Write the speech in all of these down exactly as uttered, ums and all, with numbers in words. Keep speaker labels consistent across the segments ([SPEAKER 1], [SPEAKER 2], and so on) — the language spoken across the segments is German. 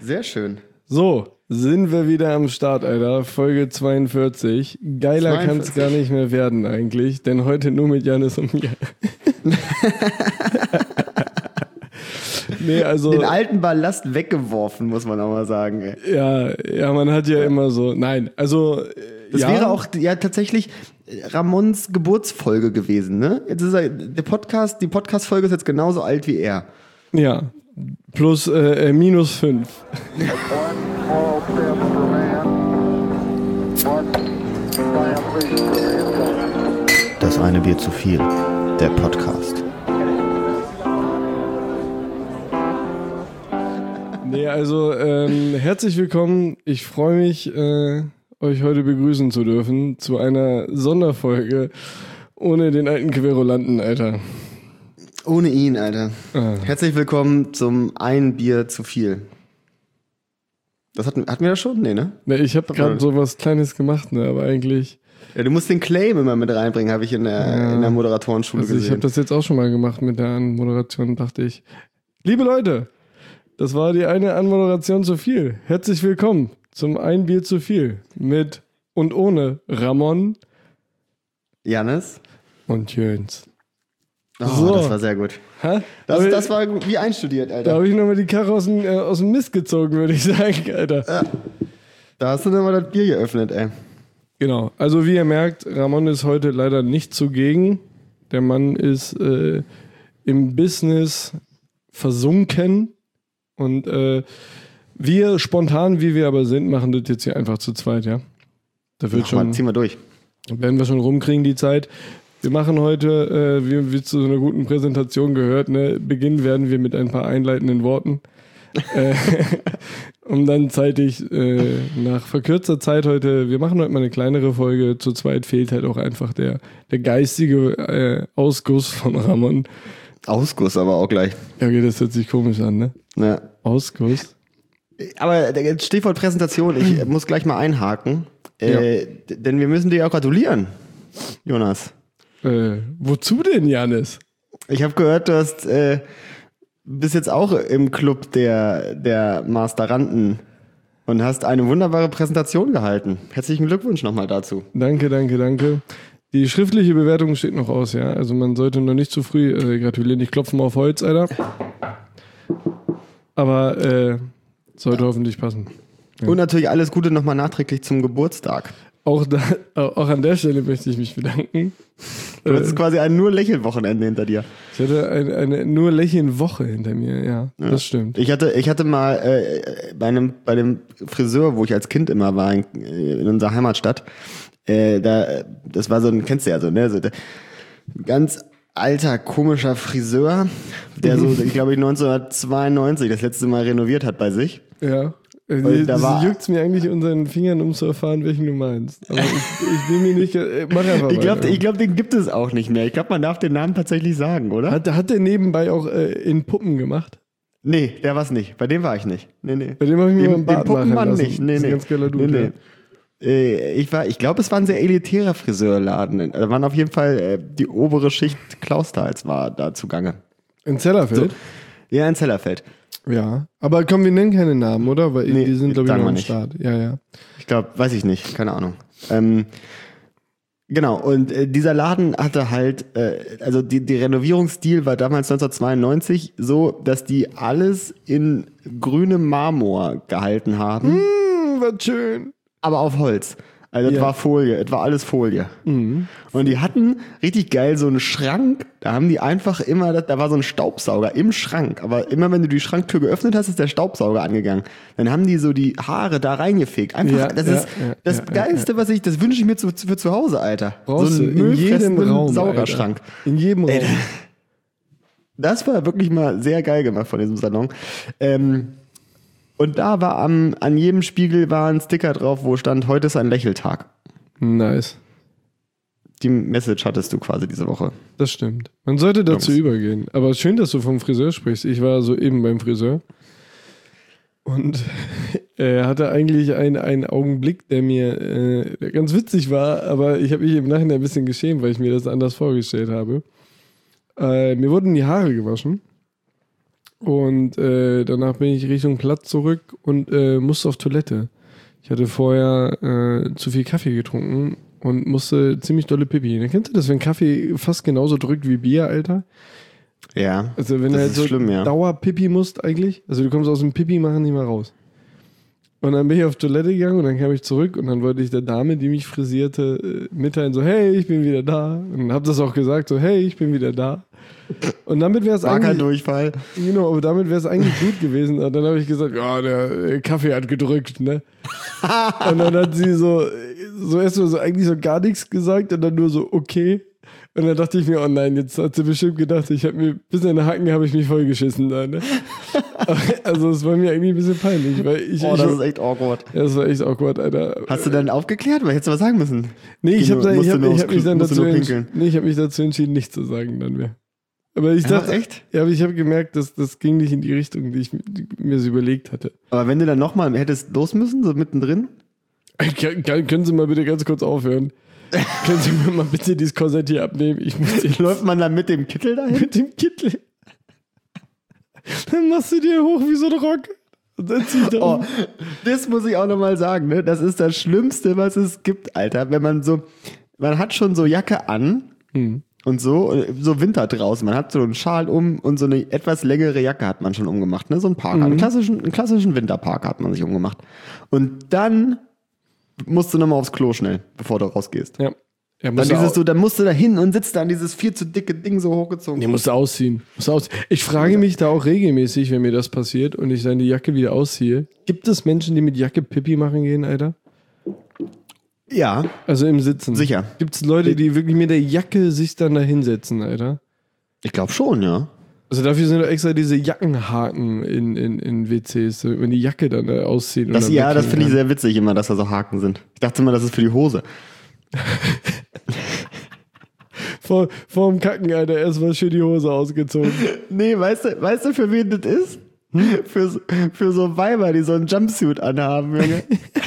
[SPEAKER 1] Sehr schön.
[SPEAKER 2] So, sind wir wieder am Start, Alter. Folge zweiundvierzig. Geiler kann es gar nicht mehr werden eigentlich, denn heute nur mit Jannis und mir. Nee, also,
[SPEAKER 1] den alten Ballast weggeworfen, muss man auch mal sagen. Ey.
[SPEAKER 2] Ja, ja, man hat ja, ja immer so, nein, also
[SPEAKER 1] das
[SPEAKER 2] ja.
[SPEAKER 1] wäre auch ja tatsächlich Ramons Geburtsfolge gewesen, ne? Jetzt ist er, der Podcast, die Podcast-Folge ist jetzt genauso alt wie er.
[SPEAKER 2] Ja, plus äh, äh, minus fünf.
[SPEAKER 1] Das eine Bier zu viel, der Podcast.
[SPEAKER 2] Nee, also ähm, herzlich willkommen. Ich freue mich, äh, euch heute begrüßen zu dürfen zu einer Sonderfolge ohne den alten Querulanten, Alter.
[SPEAKER 1] Ohne ihn, Alter.
[SPEAKER 2] Ah.
[SPEAKER 1] Herzlich willkommen zum Ein Bier zu viel. Das hatten, hatten wir das schon? Nee, ne?
[SPEAKER 2] Nee, ich habe gerade so was Kleines gemacht, ne, aber eigentlich...
[SPEAKER 1] Ja, du musst den Claim immer mit reinbringen, habe ich in der, ja. in der Moderatorenschule
[SPEAKER 2] also
[SPEAKER 1] gesehen.
[SPEAKER 2] Ich habe das jetzt auch schon mal gemacht mit der Anmoderation, dachte ich. Liebe Leute, das war die eine Anmoderation zu viel. Herzlich willkommen zum Ein Bier zu viel mit und ohne Ramon,
[SPEAKER 1] Jannis
[SPEAKER 2] und Jöns.
[SPEAKER 1] Oh, so. Das war sehr gut.
[SPEAKER 2] Ha?
[SPEAKER 1] Das, das war wie einstudiert, Alter.
[SPEAKER 2] Da habe ich nochmal die Karre aus dem, äh, aus dem Mist gezogen, würde ich sagen, Alter.
[SPEAKER 1] Ja. Da hast du nochmal das Bier geöffnet, ey.
[SPEAKER 2] Genau. Also wie ihr merkt, Ramon ist heute leider nicht zugegen. Der Mann ist äh, im Business versunken. Und äh, wir, spontan wie wir aber sind, machen das jetzt hier einfach zu zweit, ja? Da wird
[SPEAKER 1] Mach
[SPEAKER 2] schon,
[SPEAKER 1] mal, zieh mal durch.
[SPEAKER 2] Werden wir schon rumkriegen, die Zeit. Wir machen heute, äh, wie, wie zu so einer guten Präsentation gehört, ne, beginnen werden wir mit ein paar einleitenden Worten. äh, um dann zeitig äh, nach verkürzter Zeit heute, wir machen heute mal eine kleinere Folge, zu zweit fehlt halt auch einfach der, der geistige äh, Ausguss von Ramon.
[SPEAKER 1] Ausguss aber auch gleich.
[SPEAKER 2] Ja, okay, das hört sich komisch an, ne?
[SPEAKER 1] Ja.
[SPEAKER 2] Ausguss.
[SPEAKER 1] Aber Stichwort Präsentation, ich muss gleich mal einhaken, äh, ja. denn wir müssen dir auch gratulieren, Jonas.
[SPEAKER 2] Äh, wozu denn, Jannis?
[SPEAKER 1] Ich habe gehört, du hast, äh, bist jetzt auch im Club der, der Masteranden und hast eine wunderbare Präsentation gehalten. Herzlichen Glückwunsch nochmal dazu.
[SPEAKER 2] Danke, danke, danke. Die schriftliche Bewertung steht noch aus, ja. Also man sollte noch nicht zu früh äh, gratulieren. Ich klopfe mal auf Holz, Alter. Aber äh, sollte ja. hoffentlich passen.
[SPEAKER 1] Ja. Und natürlich alles Gute nochmal nachträglich zum Geburtstag.
[SPEAKER 2] Auch, da, auch an der Stelle möchte ich mich bedanken.
[SPEAKER 1] Du hattest äh, quasi ein nur Lächeln-Wochenende hinter dir.
[SPEAKER 2] Ich hatte eine, eine nur Lächeln-Woche hinter mir, ja, ja, das stimmt.
[SPEAKER 1] Ich hatte, ich hatte mal äh, bei einem bei dem Friseur, wo ich als Kind immer war, in, in unserer Heimatstadt, äh, da, das war so ein, kennst du ja so, ne, so der, ganz alter, komischer Friseur, der so, ich glaube, neunzehnhundertzweiundneunzig das letzte Mal renoviert hat bei sich.
[SPEAKER 2] Ja. Und da war, juckt es mir eigentlich unter den Fingern, um zu erfahren, welchen du meinst. Aber ich, ich bin mir nicht... Mach einfach
[SPEAKER 1] ich glaube, glaub, den gibt es auch nicht mehr. Ich glaube, man darf den Namen tatsächlich sagen, oder?
[SPEAKER 2] Hat, hat der nebenbei auch äh, in Puppen gemacht?
[SPEAKER 1] Nee, der war's nicht. Bei dem war ich nicht. Nee, nee.
[SPEAKER 2] Bei dem habe ich mir
[SPEAKER 1] den,
[SPEAKER 2] mal einen Bart machen lassen.
[SPEAKER 1] Nicht. Nee,
[SPEAKER 2] das ist
[SPEAKER 1] nee.
[SPEAKER 2] ein ganz geiler Dude.
[SPEAKER 1] Nee, nee. Äh, ich war, ich glaube, es war ein sehr elitärer Friseurladen. Da waren auf jeden Fall äh, die obere Schicht Klaustals war da zugange.
[SPEAKER 2] In Zellerfeld?
[SPEAKER 1] So. Ja, in Zellerfeld.
[SPEAKER 2] Ja, aber komm, wir nennen keine Namen, oder? Weil nee, die sind, glaube ich, noch am Start. Ja, ja.
[SPEAKER 1] Ich glaube, weiß ich nicht, keine Ahnung. Ähm, genau, und äh, dieser Laden hatte halt, äh, also die, die Renovierungsstil war damals neunzehnhundertzweiundneunzig so, dass die alles in grünem Marmor gehalten haben.
[SPEAKER 2] Mm, was schön.
[SPEAKER 1] Aber auf Holz. Also es ja. war Folie, es war alles Folie.
[SPEAKER 2] Mhm.
[SPEAKER 1] Und die hatten richtig geil so einen Schrank, da haben die einfach immer, da war so ein Staubsauger im Schrank, aber immer wenn du die Schranktür geöffnet hast, ist der Staubsauger angegangen. Dann haben die so die Haare da reingefegt. Einfach, ja, das ja, ist ja, das ja, Geilste, was ich, das wünsche ich mir zu, für zu Hause, Alter.
[SPEAKER 2] Brauchst so ein in jedem Raum,
[SPEAKER 1] Saugerschrank.
[SPEAKER 2] Alter. In jedem Raum. Ey,
[SPEAKER 1] das war wirklich mal sehr geil gemacht von diesem Salon. Ähm, Und da war am, an jedem Spiegel war ein Sticker drauf, wo stand, heute ist ein Lächeltag.
[SPEAKER 2] Nice.
[SPEAKER 1] Die Message hattest du quasi diese Woche.
[SPEAKER 2] Das stimmt. Man sollte dazu Jungs. übergehen. Aber schön, dass du vom Friseur sprichst. Ich war soeben beim Friseur. Und er hatte eigentlich einen, einen Augenblick, der mir äh, ganz witzig war, aber ich habe mich im Nachhinein ein bisschen geschämt, weil ich mir das anders vorgestellt habe. Äh, mir wurden die Haare gewaschen. Und äh, danach bin ich Richtung Platz zurück und äh, musste auf Toilette. Ich hatte vorher äh, zu viel Kaffee getrunken und musste ziemlich dolle Pipi. Dann kennst du das, wenn Kaffee fast genauso drückt wie Bier, Alter?
[SPEAKER 1] Ja,
[SPEAKER 2] Also wenn
[SPEAKER 1] das
[SPEAKER 2] du halt
[SPEAKER 1] ist
[SPEAKER 2] so
[SPEAKER 1] schlimm, ja.
[SPEAKER 2] Dauer-Pipi musst eigentlich. Also du kommst aus dem Pipi machen nicht mehr raus. Und dann bin ich auf Toilette gegangen und dann kam ich zurück und dann wollte ich der Dame, die mich frisierte, äh, mitteilen, so, hey, ich bin wieder da. Und hab das auch gesagt, so, hey, ich bin wieder da. Und damit wäre es
[SPEAKER 1] War kein
[SPEAKER 2] eigentlich,
[SPEAKER 1] Durchfall.
[SPEAKER 2] genau, aber damit wäre es eigentlich gut gewesen. Und dann habe ich gesagt, ja, der äh, Kaffee hat gedrückt, ne? Und dann hat sie so, so erstmal so eigentlich so gar nichts gesagt und dann nur so, okay. Und dann dachte ich mir, oh nein, jetzt hat sie bestimmt gedacht, ich habe mir, bis in den Hacken habe ich mich vollgeschissen da, ne? Also es war mir eigentlich ein bisschen peinlich, weil ich...
[SPEAKER 1] Oh,
[SPEAKER 2] ich,
[SPEAKER 1] das ist echt awkward.
[SPEAKER 2] Ja, das war echt awkward, Alter.
[SPEAKER 1] Hast du dann aufgeklärt? Weil hättest du was sagen müssen.
[SPEAKER 2] Nee, ich
[SPEAKER 1] Geh
[SPEAKER 2] habe
[SPEAKER 1] nur-
[SPEAKER 2] ich
[SPEAKER 1] musst
[SPEAKER 2] hab,
[SPEAKER 1] du nur
[SPEAKER 2] ich
[SPEAKER 1] aufs
[SPEAKER 2] hab mich
[SPEAKER 1] Klo-
[SPEAKER 2] dann
[SPEAKER 1] musst du
[SPEAKER 2] dazu,
[SPEAKER 1] nur
[SPEAKER 2] entsch-
[SPEAKER 1] pinkeln.
[SPEAKER 2] nee, ich hab mich dazu entschieden, nichts zu sagen dann mehr. Aber ich
[SPEAKER 1] Ja,
[SPEAKER 2] dachte,
[SPEAKER 1] echt?
[SPEAKER 2] ja, aber ich habe gemerkt, dass das ging nicht in die Richtung, die ich die mir so überlegt hatte.
[SPEAKER 1] Aber wenn du dann nochmal hättest los müssen, so mittendrin?
[SPEAKER 2] Kann, kann, können Sie mal bitte ganz kurz aufhören? Können Sie mir mal bitte dieses Korsett hier abnehmen? Ich muss jetzt
[SPEAKER 1] Läuft man dann mit dem Kittel dahin?
[SPEAKER 2] mit dem Kittel. Dann machst du dir hoch wie so ein Rock. Und dann ziehst du
[SPEAKER 1] Oh,
[SPEAKER 2] auf.
[SPEAKER 1] das muss ich auch nochmal sagen, ne? Das ist das Schlimmste, was es gibt, Alter. Wenn man so, man hat schon so Jacke an
[SPEAKER 2] Hm.
[SPEAKER 1] und so, so Winter draußen. Man hat so einen Schal um und so eine etwas längere Jacke hat man schon umgemacht, ne? So ein Parker, einen klassischen, einen klassischen Winterparker hat man sich umgemacht. Und dann musst du nochmal aufs Klo schnell, bevor du rausgehst.
[SPEAKER 2] Ja. Ja,
[SPEAKER 1] Dann
[SPEAKER 2] musst du
[SPEAKER 1] dieses
[SPEAKER 2] au-
[SPEAKER 1] so, dann musst du da hin und sitzt da an dieses viel zu dicke Ding so hochgezogen.
[SPEAKER 2] Nee, musst du ausziehen. Musst du ausziehen. Ich frage mich da auch regelmäßig, wenn mir das passiert und ich dann die Jacke wieder ausziehe. Gibt es Menschen, die mit Jacke Pipi machen gehen, Alter?
[SPEAKER 1] Ja,
[SPEAKER 2] Also im Sitzen.
[SPEAKER 1] sicher.
[SPEAKER 2] Gibt es Leute, die wirklich mit der Jacke sich dann da hinsetzen, Alter?
[SPEAKER 1] Ich glaube schon, ja.
[SPEAKER 2] Also dafür sind doch extra diese Jackenhaken in, in, in W Cs, so, wenn die Jacke dann äh, auszieht. und
[SPEAKER 1] Das,
[SPEAKER 2] dann
[SPEAKER 1] ja, das
[SPEAKER 2] weghängen
[SPEAKER 1] finde ich
[SPEAKER 2] kann.
[SPEAKER 1] sehr witzig immer, dass da so Haken sind. Ich dachte immer, das ist für die Hose.
[SPEAKER 2] Vor, vor dem Kacken, Alter, erstmal schön die Hose ausgezogen.
[SPEAKER 1] Nee, weißt du, weißt du, für wen das ist? Für, so- für so Weiber, die so einen Jumpsuit anhaben, Junge.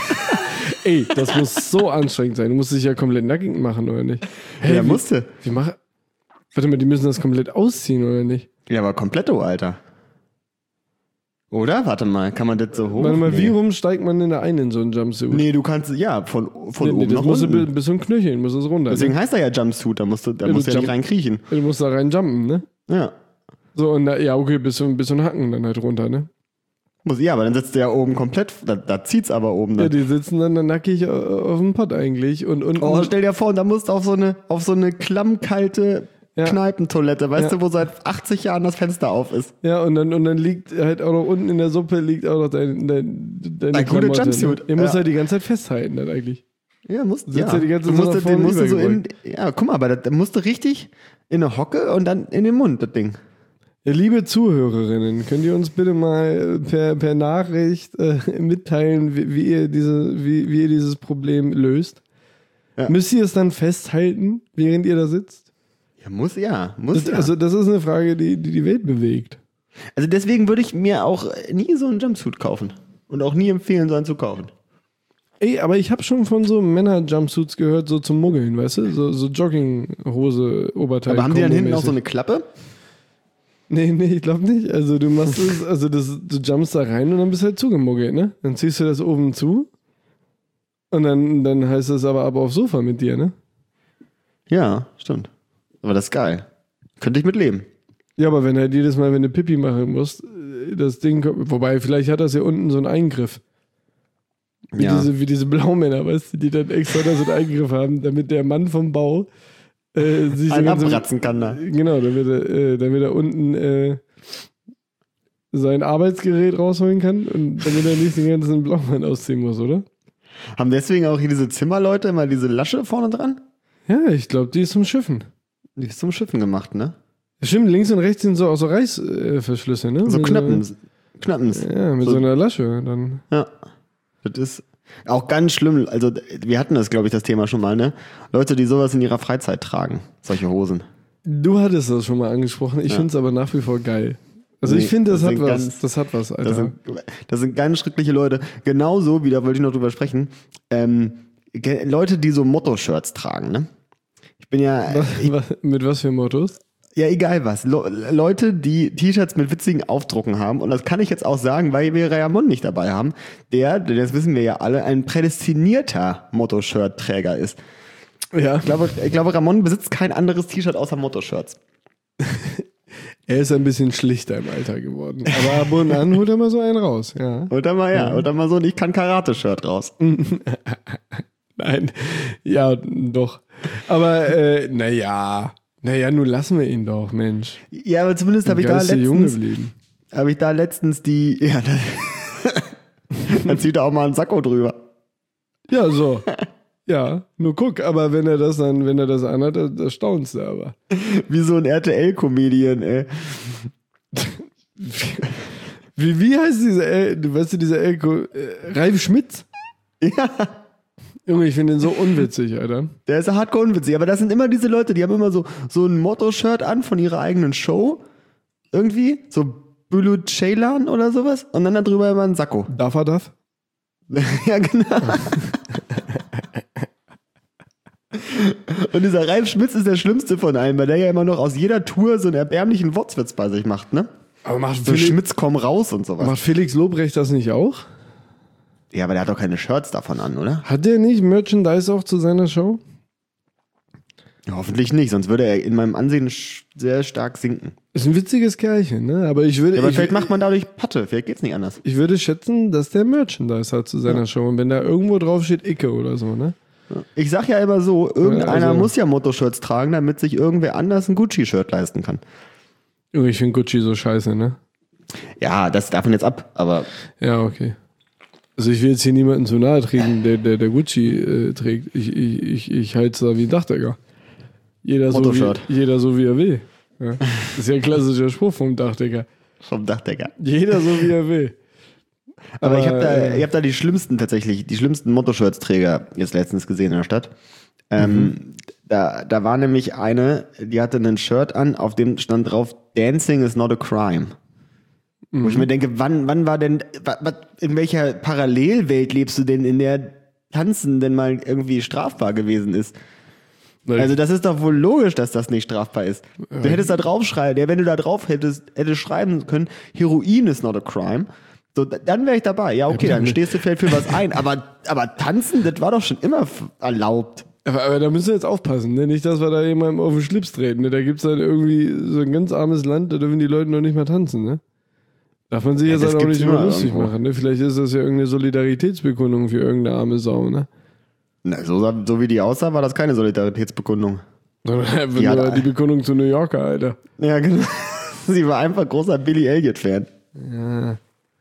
[SPEAKER 2] Ey, das muss so anstrengend sein. Du musst dich ja komplett nackig machen, oder nicht?
[SPEAKER 1] Ja,
[SPEAKER 2] wie-
[SPEAKER 1] musste.
[SPEAKER 2] Wie machen. Warte mal, die müssen das komplett ausziehen, oder nicht?
[SPEAKER 1] Ja, aber kompletto, Alter. Oder? Warte mal, kann man das so hoch?
[SPEAKER 2] Warte mal,
[SPEAKER 1] nee.
[SPEAKER 2] wie rum steigt man denn da ein in so einen Jumpsuit?
[SPEAKER 1] Nee, du kannst, ja, von, von
[SPEAKER 2] Nee, nee,
[SPEAKER 1] oben
[SPEAKER 2] das
[SPEAKER 1] nach
[SPEAKER 2] muss
[SPEAKER 1] unten.
[SPEAKER 2] bis, bis zum Knöcheln, muss es runter.
[SPEAKER 1] Deswegen
[SPEAKER 2] Ne?
[SPEAKER 1] heißt er ja Jumpsuit, da musst du, da
[SPEAKER 2] Ja,
[SPEAKER 1] musst
[SPEAKER 2] du
[SPEAKER 1] du ja nicht
[SPEAKER 2] jump-
[SPEAKER 1] reinkriechen.
[SPEAKER 2] Du musst da rein jumpen, ne?
[SPEAKER 1] Ja.
[SPEAKER 2] So, und da, ja, okay, bis zum, bis zum Hacken dann halt runter, ne?
[SPEAKER 1] Muss, ja, aber dann sitzt du ja oben komplett, da, da zieht's aber oben
[SPEAKER 2] Ja,
[SPEAKER 1] dann.
[SPEAKER 2] die sitzen dann, dann nackig äh, auf dem Pott eigentlich und, und,
[SPEAKER 1] Oh, stell dir vor, da musst du auf so eine, auf so eine klammkalte
[SPEAKER 2] Ja.
[SPEAKER 1] Kneipentoilette, weißt
[SPEAKER 2] Ja.
[SPEAKER 1] du, wo seit achtzig Jahren das Fenster auf ist.
[SPEAKER 2] ja, und dann, und dann liegt halt auch noch unten in der Suppe liegt auch noch dein, dein, deine
[SPEAKER 1] Ein guter
[SPEAKER 2] Klamotte,
[SPEAKER 1] Jumpsuit.
[SPEAKER 2] Ne? Ihr müsst
[SPEAKER 1] Ja.
[SPEAKER 2] halt die ganze Zeit festhalten dann eigentlich.
[SPEAKER 1] Ja, musst
[SPEAKER 2] Sitzt
[SPEAKER 1] ja.
[SPEAKER 2] ja die ganze
[SPEAKER 1] du
[SPEAKER 2] Zeit
[SPEAKER 1] musst,
[SPEAKER 2] nach
[SPEAKER 1] den
[SPEAKER 2] vorne
[SPEAKER 1] musst du so in,
[SPEAKER 2] übergebeugt.
[SPEAKER 1] ja, guck mal, aber da, da musst du richtig in eine Hocke und dann in den Mund, das Ding.
[SPEAKER 2] Ja, liebe Zuhörerinnen, könnt ihr uns bitte mal per, per Nachricht äh, mitteilen, wie, wie, ihr diese, wie, wie ihr dieses Problem löst?
[SPEAKER 1] Ja.
[SPEAKER 2] Müsst ihr es dann festhalten, während ihr da sitzt?
[SPEAKER 1] Ja, muss ja, muss
[SPEAKER 2] Das,
[SPEAKER 1] ja.
[SPEAKER 2] Also das ist eine Frage, die die, die Welt bewegt.
[SPEAKER 1] Also deswegen würde ich mir auch nie so einen Jumpsuit kaufen. Und auch nie empfehlen, so einen zu kaufen.
[SPEAKER 2] Ey, aber ich habe schon von so Männer-Jumpsuits gehört, so zum Muggeln, weißt du? So, so Jogginghose, Oberteil.
[SPEAKER 1] Aber haben die dann hinten auch
[SPEAKER 2] kombomäßig.
[SPEAKER 1] so eine Klappe?
[SPEAKER 2] Nee, nee, ich glaube nicht. Also du machst es, also das, du jumpst da rein und dann bist du halt zugemuggelt, ne? Dann ziehst du das oben zu und dann, dann heißt es aber ab aufs Sofa mit dir, ne?
[SPEAKER 1] Ja, stimmt. Aber das ist geil. Könnte ich mit leben.
[SPEAKER 2] Ja, aber wenn halt jedes Mal, wenn du Pipi machen musst, äh, das Ding kommt, wobei vielleicht hat das ja unten so einen Eingriff. Wie,
[SPEAKER 1] Ja.
[SPEAKER 2] diese, wie diese Blaumänner, weißt du, die dann extra da so einen Eingriff haben, damit der Mann vom Bau äh, sich
[SPEAKER 1] Einen
[SPEAKER 2] so ganz-
[SPEAKER 1] abratzen kann da.
[SPEAKER 2] Genau, damit er, äh, damit er unten äh, sein Arbeitsgerät rausholen kann und damit er nicht den ganzen Blaumann ausziehen muss, oder?
[SPEAKER 1] Haben deswegen auch hier diese Zimmerleute immer diese Lasche vorne dran?
[SPEAKER 2] Ja, ich glaube, die ist zum Schiffen.
[SPEAKER 1] Die ist zum Schiffen gemacht, ne?
[SPEAKER 2] Stimmt, links und rechts sind so auch so Reißverschlüsse, ne?
[SPEAKER 1] So
[SPEAKER 2] Mit
[SPEAKER 1] Knappens. Knappens.
[SPEAKER 2] Ja, mit so,
[SPEAKER 1] So-
[SPEAKER 2] einer Lasche dann.
[SPEAKER 1] Ja. Das ist auch ganz schlimm. Also, wir hatten das, glaube ich, das Thema schon mal, ne? Leute, die sowas in ihrer Freizeit tragen. Solche Hosen.
[SPEAKER 2] Du hattest das schon mal angesprochen, ich
[SPEAKER 1] Ja.
[SPEAKER 2] finde es aber nach wie vor geil. Also
[SPEAKER 1] Nee,
[SPEAKER 2] ich finde, das,
[SPEAKER 1] das
[SPEAKER 2] hat
[SPEAKER 1] sind
[SPEAKER 2] was.
[SPEAKER 1] ganz-
[SPEAKER 2] Das hat was, Alter.
[SPEAKER 1] Das sind, das sind ganz schreckliche Leute. Genauso, wie da wollte ich noch drüber sprechen, ähm, ge- Leute, die so Motto-Shirts tragen, ne? Ich bin ja,
[SPEAKER 2] was, was, mit was für Mottos?
[SPEAKER 1] Ja, egal was. Le- Leute, die T-Shirts mit witzigen Aufdrucken haben, und das kann ich jetzt auch sagen, weil wir Ramon nicht dabei haben, der, das wissen wir ja alle, ein prädestinierter Motto-Shirt-Träger ist.
[SPEAKER 2] Ja.
[SPEAKER 1] Ich glaube, ich glaube, Ramon besitzt kein anderes T-Shirt außer Motto-Shirts.
[SPEAKER 2] Er ist ein bisschen schlichter im Alter geworden. Aber ab und an holt er mal so einen raus, ja.
[SPEAKER 1] Oder mal, ja, oder mal so ein Ich kann Karate-Shirt raus.
[SPEAKER 2] Nein, ja, doch. Aber, äh, naja, naja, nun lassen wir ihn doch, Mensch.
[SPEAKER 1] Ja, aber zumindest habe ich da
[SPEAKER 2] Geist ist jung
[SPEAKER 1] letztens,
[SPEAKER 2] geblieben.
[SPEAKER 1] habe ich da letztens die, ja, dann, dann zieht er auch mal einen Sakko drüber.
[SPEAKER 2] Ja, so. Ja, nur guck, aber wenn er das dann, wenn er das anhat, da, da staunst du aber.
[SPEAKER 1] Wie so ein R T L-Comedian, ey.
[SPEAKER 2] Wie, wie heißt dieser, L, weißt du, dieser L, äh, Ralf Schmitz?
[SPEAKER 1] Ja.
[SPEAKER 2] Junge, ich finde den so unwitzig, Alter.
[SPEAKER 1] Der ist hardcore unwitzig, aber das sind immer diese Leute, die haben immer so, so ein Motto-Shirt an von ihrer eigenen Show. Irgendwie, so Bülü Ceylan oder sowas. Und dann da drüber immer ein Sakko.
[SPEAKER 2] Darf er das?
[SPEAKER 1] Ja, genau. Und dieser Ralf Schmitz ist der schlimmste von allen, weil der ja immer noch aus jeder Tour so einen erbärmlichen Wortwitz bei sich macht, ne?
[SPEAKER 2] Aber macht
[SPEAKER 1] So
[SPEAKER 2] Felix,
[SPEAKER 1] Schmitz komm raus und sowas.
[SPEAKER 2] macht Felix Lobrecht das nicht auch?
[SPEAKER 1] Ja, aber der hat doch keine Shirts davon an, oder?
[SPEAKER 2] Hat der nicht Merchandise auch zu seiner Show?
[SPEAKER 1] Ja, hoffentlich nicht, sonst würde er in meinem Ansehen sch- sehr stark sinken.
[SPEAKER 2] Ist ein witziges Kerlchen, ne? Aber ich würde,
[SPEAKER 1] Ja, aber
[SPEAKER 2] ich,
[SPEAKER 1] vielleicht macht man dadurch Patte, vielleicht geht's nicht anders.
[SPEAKER 2] ich würde schätzen, dass der Merchandise hat zu seiner
[SPEAKER 1] Ja.
[SPEAKER 2] Show. Und wenn da irgendwo drauf steht Icke oder so, ne?
[SPEAKER 1] Ich sag ja immer so, irgendeiner
[SPEAKER 2] Also-
[SPEAKER 1] muss ja Motto-Shirts tragen, damit sich irgendwer anders ein Gucci-Shirt leisten kann.
[SPEAKER 2] Junge, ich finde Gucci so scheiße, ne?
[SPEAKER 1] Ja, das davon jetzt ab, aber
[SPEAKER 2] Ja, okay. Also ich will jetzt hier niemanden zu nahe treten, der, der, der Gucci äh, trägt. Ich, ich, ich, ich halte es da wie ein Dachdecker. Jeder so, wie,
[SPEAKER 1] Motto-Shirt.
[SPEAKER 2] jeder so, wie er will. Ja. Das ist ja ein klassischer Spruch vom Dachdecker.
[SPEAKER 1] vom Dachdecker.
[SPEAKER 2] Jeder so, wie er will.
[SPEAKER 1] Aber, ich habe da,
[SPEAKER 2] äh,
[SPEAKER 1] ich hab da die schlimmsten tatsächlich, die schlimmsten Motto-Shirts-Träger jetzt letztens gesehen in der Stadt. Ähm,
[SPEAKER 2] Mhm.
[SPEAKER 1] da, da war nämlich eine, die hatte ein Shirt an, auf dem stand drauf, Dancing is not a crime.
[SPEAKER 2] Mhm.
[SPEAKER 1] Wo ich mir denke, wann, wann war denn, wa, wa, in welcher Parallelwelt lebst du denn, in der Tanzen denn mal irgendwie strafbar gewesen ist? Also das ist doch wohl logisch, dass das nicht strafbar ist. Du hättest da drauf schreiben, ja, wenn du da drauf hättest, hättest schreiben können, Heroin is not a crime. So, da- dann wäre ich dabei. Ja, okay, dann stehst du vielleicht für was ein. Aber, aber tanzen, das war doch schon immer f- erlaubt.
[SPEAKER 2] Aber, aber da müssen wir jetzt aufpassen, ne? Nicht, dass wir da jemandem auf den Schlips treten. Ne? Da gibt es dann irgendwie so ein ganz armes Land, da dürfen die Leute noch nicht mal tanzen, ne? Darf man sich
[SPEAKER 1] Ja,
[SPEAKER 2] jetzt
[SPEAKER 1] das
[SPEAKER 2] halt auch
[SPEAKER 1] gibt's
[SPEAKER 2] nicht immer
[SPEAKER 1] immer
[SPEAKER 2] lustig
[SPEAKER 1] irgendwo.
[SPEAKER 2] machen, ne? Vielleicht ist das ja irgendeine Solidaritätsbekundung für irgendeine arme Sau, ne?
[SPEAKER 1] Na, so, sah- so wie die aussah, war das keine Solidaritätsbekundung.
[SPEAKER 2] Sondern einfach
[SPEAKER 1] Die hat-
[SPEAKER 2] nur die Bekundung zu New Yorker, Alter.
[SPEAKER 1] Ja, genau. Sie war einfach großer Billy Elliot-Fan.
[SPEAKER 2] Ja.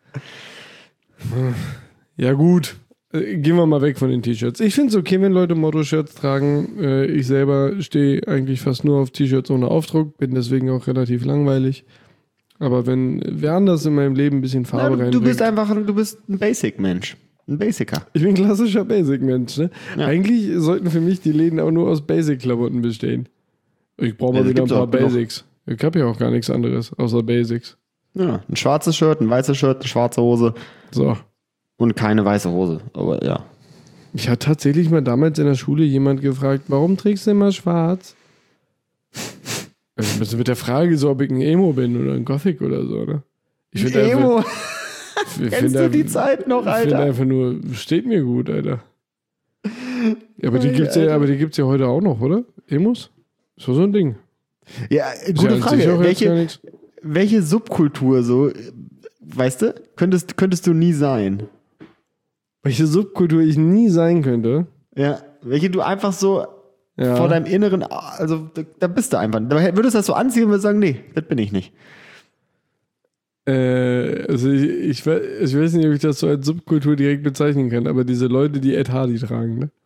[SPEAKER 2] Ja, gut. Äh, Gehen wir mal weg von den T-Shirts. Ich finde es okay, wenn Leute Motto-Shirts tragen. Äh, Ich selber stehe eigentlich fast nur auf T-Shirts ohne Aufdruck, bin deswegen auch relativ langweilig. Aber wenn wer anders in meinem Leben ein bisschen
[SPEAKER 1] Ja,
[SPEAKER 2] Farbe
[SPEAKER 1] du,
[SPEAKER 2] reinbringt.
[SPEAKER 1] du bist einfach ein, du bist ein Basic-Mensch. Ein Basicer.
[SPEAKER 2] Ich bin ein klassischer Basic-Mensch. Ne?
[SPEAKER 1] Ja.
[SPEAKER 2] Eigentlich sollten für mich die Läden auch nur aus Basic-Klamotten bestehen. Ich brauche mal
[SPEAKER 1] Ja, das
[SPEAKER 2] wieder ein
[SPEAKER 1] gibt's
[SPEAKER 2] paar
[SPEAKER 1] auch genug.
[SPEAKER 2] Basics. Ich habe ja auch gar nichts anderes außer Basics.
[SPEAKER 1] Ja, ein schwarzes Shirt, ein weißes Shirt, eine schwarze Hose
[SPEAKER 2] So.
[SPEAKER 1] und keine weiße Hose. Aber ja.
[SPEAKER 2] Ich hatte tatsächlich mal damals in der Schule jemand gefragt, warum trägst du immer schwarz? Also mit der Frage so, ob ich ein Emo bin oder ein Gothic oder so, ne? Ich finde
[SPEAKER 1] Emo,
[SPEAKER 2] einfach, ich
[SPEAKER 1] kennst
[SPEAKER 2] finde
[SPEAKER 1] du die
[SPEAKER 2] einfach-
[SPEAKER 1] Zeit noch,
[SPEAKER 2] Ich finde
[SPEAKER 1] Alter?
[SPEAKER 2] einfach nur, steht mir gut, Alter. Ja, aber die
[SPEAKER 1] Alter,
[SPEAKER 2] gibt's ja,
[SPEAKER 1] Alter.
[SPEAKER 2] aber die gibt's ja heute auch noch, oder? Emos? So so ein Ding.
[SPEAKER 1] Ja,
[SPEAKER 2] Ist
[SPEAKER 1] gute
[SPEAKER 2] ja an sich
[SPEAKER 1] Frage.
[SPEAKER 2] auch jetzt gar
[SPEAKER 1] Welche,
[SPEAKER 2] nichts.
[SPEAKER 1] welche Subkultur so, äh, weißt du, könntest, könntest du nie sein?
[SPEAKER 2] Welche Subkultur ich nie sein könnte.
[SPEAKER 1] Ja, welche du einfach so
[SPEAKER 2] Ja.
[SPEAKER 1] vor deinem Inneren, also da, da bist du einfach. Da würdest du das so anziehen und würdest sagen, nee, das bin ich nicht.
[SPEAKER 2] Äh, also ich, ich, we- ich weiß nicht, ob ich das so als Subkultur direkt bezeichnen kann, aber diese Leute, die Ed Hardy tragen, ne?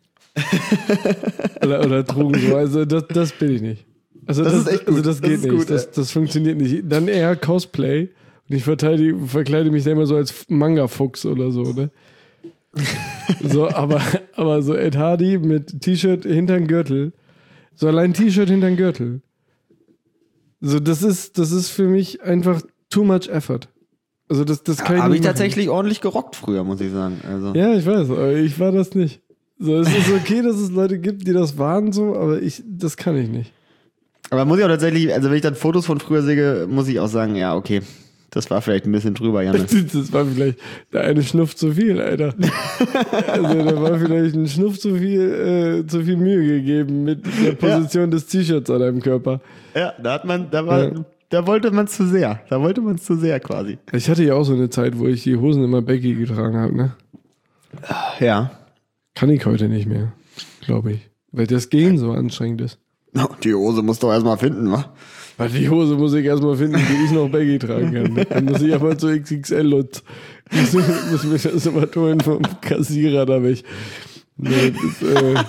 [SPEAKER 2] oder, oder trugen so, also das, das bin ich nicht. Also
[SPEAKER 1] Das
[SPEAKER 2] das,
[SPEAKER 1] ist echt gut.
[SPEAKER 2] Also das
[SPEAKER 1] Das
[SPEAKER 2] geht
[SPEAKER 1] ist
[SPEAKER 2] nicht,
[SPEAKER 1] gut,
[SPEAKER 2] das,
[SPEAKER 1] ey.
[SPEAKER 2] das funktioniert nicht. Dann eher Cosplay und ich verteidige, verkleide mich da immer so als Manga-Fuchs oder so, ne? So, aber, aber so Ed Hardy mit T-Shirt hinterm Gürtel, so allein T-Shirt hinterm Gürtel. So, das ist, das ist für mich einfach too much effort. Also das, das kann ich
[SPEAKER 1] Habe
[SPEAKER 2] nicht
[SPEAKER 1] ich
[SPEAKER 2] machen.
[SPEAKER 1] tatsächlich ordentlich gerockt früher, muss ich sagen. Also.
[SPEAKER 2] Ja, ich weiß, aber ich war das nicht. So, es ist okay, dass es Leute gibt, die das waren so, aber ich, das kann ich nicht.
[SPEAKER 1] Aber muss ich auch tatsächlich, also wenn ich dann Fotos von früher sehe, muss ich auch sagen, ja, okay, das war vielleicht ein bisschen drüber, Jannis.
[SPEAKER 2] Das war vielleicht der eine Schnuff zu viel, Alter. Also da war vielleicht ein Schnuff zu viel, äh, zu viel Mühe gegeben mit der Position ja. des T-Shirts an deinem Körper.
[SPEAKER 1] Ja, da hat man, da war, ja. da wollte man zu sehr. Da wollte man zu sehr quasi.
[SPEAKER 2] Ich hatte ja auch so eine Zeit, wo ich die Hosen immer baggy getragen habe, ne?
[SPEAKER 1] Ja.
[SPEAKER 2] Kann ich heute nicht mehr, glaube ich. Weil das Gehen so anstrengend ist.
[SPEAKER 1] Die Hose musst du erstmal finden, wa?
[SPEAKER 2] Weil die Hose muss ich erstmal finden, die ich noch baggy tragen kann. Dann muss ich aber zu X X L und muss, muss mir das immer holen vom Kassierer da weg. Nee, das, äh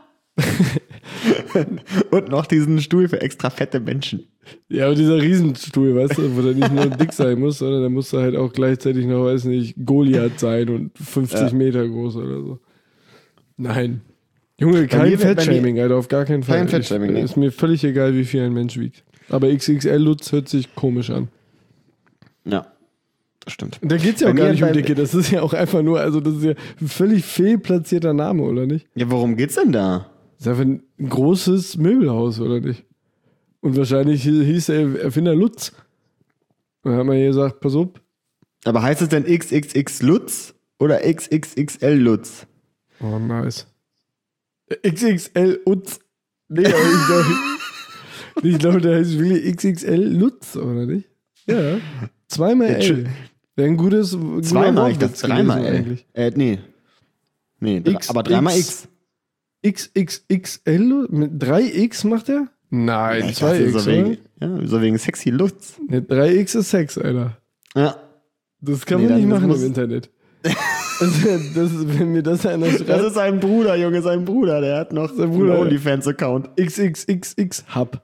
[SPEAKER 1] und noch diesen Stuhl für extra fette Menschen.
[SPEAKER 2] Ja, aber dieser Riesenstuhl, weißt du, wo der nicht nur dick sein muss, sondern der muss da halt auch gleichzeitig noch, weiß nicht, Goliath sein und fünfzig ja. Meter groß oder so. Nein. Junge, kein Fettshaming, Alter, auf gar keinen Fall.
[SPEAKER 1] Kein Fettshaming,
[SPEAKER 2] Ist mir völlig egal, wie viel ein Mensch wiegt. Aber X X L-Lutz hört sich komisch an.
[SPEAKER 1] Ja, das stimmt.
[SPEAKER 2] Da geht's ja auch gar nicht um Dicke, das ist ja auch einfach nur, also das ist ja ein völlig fehlplatzierter Name, oder nicht?
[SPEAKER 1] Ja, worum geht's denn da?
[SPEAKER 2] Das ist einfach ein großes Möbelhaus, oder nicht? Und wahrscheinlich hieß der Erfinder Lutz. Dann hat man hier gesagt, pass auf.
[SPEAKER 1] Aber heißt es denn X X X Lutz oder X X X L Lutz?
[SPEAKER 2] Oh, nice. X X L Utz. Nee, aber ich glaube, ich glaube, der heißt wirklich X X L Lutz, oder nicht? Ja. Zweimal L. Wäre ein gutes.
[SPEAKER 1] Zweimal, ich dachte dreimal L. Eigentlich. Äh, nee. Nee, X, aber dreimal X.
[SPEAKER 2] X X X L? Mit drei X macht er? Nein, ja, zwei X,
[SPEAKER 1] so wegen, ja, so wegen sexy Lutz.
[SPEAKER 2] Nee, drei X ist Sex, Alter.
[SPEAKER 1] Ja.
[SPEAKER 2] Das kann nee, man nicht machen im Internet. Also, das, wenn mir das einer schreibt.
[SPEAKER 1] Das ist sein Bruder, Junge, sein Bruder. Der hat noch sein Bruder einen OnlyFans-Account.
[SPEAKER 2] X X X X Hub.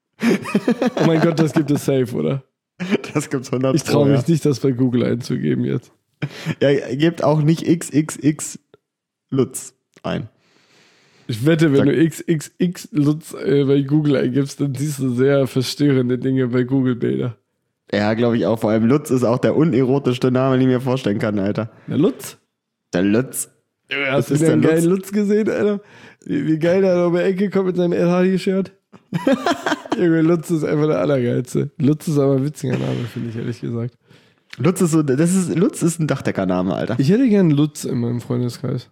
[SPEAKER 2] Oh mein Gott, das gibt es safe, oder?
[SPEAKER 1] Das gibt's hundert Prozent.
[SPEAKER 2] Ich traue mich
[SPEAKER 1] ja.
[SPEAKER 2] nicht, das bei Google einzugeben jetzt.
[SPEAKER 1] Ja, gebt auch nicht X X X Lutz ein.
[SPEAKER 2] Ich wette, wenn
[SPEAKER 1] Sag.
[SPEAKER 2] du X X X Lutz äh, bei Google eingibst, dann siehst du sehr verstörende Dinge bei Google-Bilder.
[SPEAKER 1] Ja, glaube ich auch. Vor allem Lutz ist auch der unerotischste Name, den ich mir vorstellen kann, Alter.
[SPEAKER 2] Der Lutz?
[SPEAKER 1] Der Lutz.
[SPEAKER 2] Ja, hast du den geilen Lutz gesehen, Alter? Wie, wie geil der da um die Ecke kommt mit seinem L H D-Shirt. Junge, Lutz ist einfach der Allergeilste. Lutz ist aber ein witziger Name, finde ich, ehrlich gesagt.
[SPEAKER 1] Lutz ist so, das ist, Lutz ist ein Dachdeckername, Alter.
[SPEAKER 2] Ich hätte gern Lutz in meinem Freundeskreis.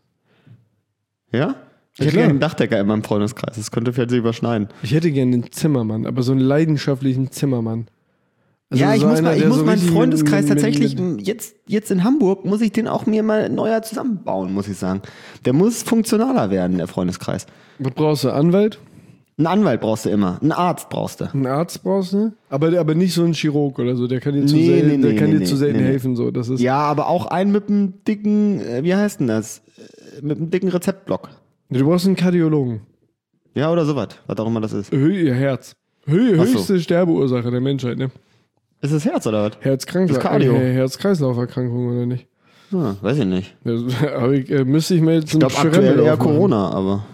[SPEAKER 1] Ja? Ich ja, hätte gerne einen Dachdecker in meinem Freundeskreis. Das könnte vielleicht sich überschneiden.
[SPEAKER 2] Ich hätte gerne einen Zimmermann, aber so einen leidenschaftlichen Zimmermann.
[SPEAKER 1] Also ja, ich so muss, einer, mal, ich muss so meinen Freundeskreis mit, mit, tatsächlich, mit, jetzt, jetzt in Hamburg, muss ich den auch mir mal neuer zusammenbauen, muss ich sagen. Der muss funktionaler werden, der Freundeskreis.
[SPEAKER 2] Was brauchst du? Anwalt?
[SPEAKER 1] Einen Anwalt brauchst du immer. Einen Arzt brauchst du.
[SPEAKER 2] Einen Arzt brauchst du? Aber, aber nicht so ein Chirurg oder so. Der kann dir zu
[SPEAKER 1] nee,
[SPEAKER 2] selten,
[SPEAKER 1] nee,
[SPEAKER 2] der
[SPEAKER 1] nee,
[SPEAKER 2] kann
[SPEAKER 1] nee,
[SPEAKER 2] dir zu selten
[SPEAKER 1] nee,
[SPEAKER 2] helfen. So. Das ist
[SPEAKER 1] ja, aber auch einen mit einem dicken, wie heißt denn das? Mit einem dicken Rezeptblock.
[SPEAKER 2] Du brauchst einen Kardiologen.
[SPEAKER 1] Ja, oder sowas. Was auch immer das ist.
[SPEAKER 2] Hö- Herz. Hö- höchste so. Sterbeursache der Menschheit, ne?
[SPEAKER 1] Ist das Herz oder was?
[SPEAKER 2] Herz-Kreislauf. Äh, Herz-Kreislauf-Erkrankung oder nicht?
[SPEAKER 1] Ah, weiß ich nicht.
[SPEAKER 2] Ja, aber ich, äh, müsste ich mir jetzt
[SPEAKER 1] ich glaube aktuell eher Corona, aber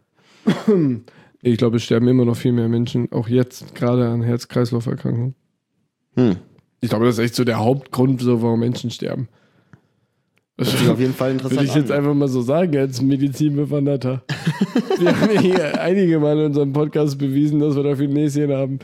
[SPEAKER 2] ich glaube, es sterben immer noch viel mehr Menschen, auch jetzt gerade an Herz-Kreislauf-Erkrankungen.
[SPEAKER 1] Hm.
[SPEAKER 2] Ich glaube, das ist echt so der Hauptgrund, so, warum Menschen sterben.
[SPEAKER 1] Das ist auf jeden Fall interessant.
[SPEAKER 2] Würde ich jetzt einfach mal so sagen, als Medizinbewanderter. Wir haben ja hier einige Mal in unserem Podcast bewiesen, dass wir dafür Näschen haben.